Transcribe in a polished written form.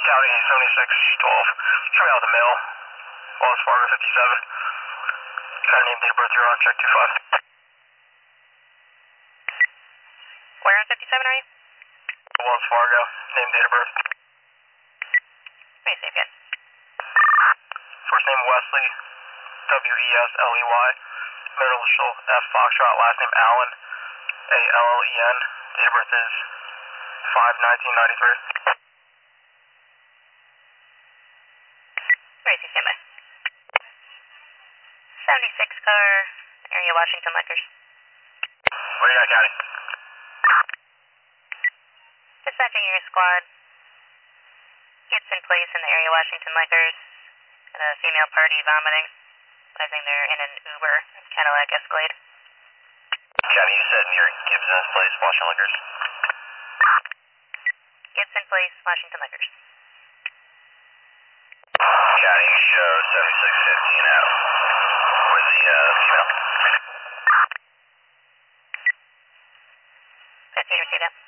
County 7612. Coming out of the mail. Wells Fargo 57. Kind of name, date of birth, you're on check 25. Where on 57 are you? Wells Fargo, name, date of birth. Let me see again. First name Wesley, Wesley. Middle initial F Foxtrot, last name Allen, Allen. Date of birth is 5/1993. Where is he, standby? 76 car, area Washington Lakers. What do you got, County? Dispatching your squad. Hits in place in the area Washington Lakers. And a female party vomiting. I think they're in an Uber Cadillac Escalade. County, you said near Gibson's place, Washington Lakers. Gibson Place, Washington Lakers. County, show 7615 out. Where's the female? 15 received out.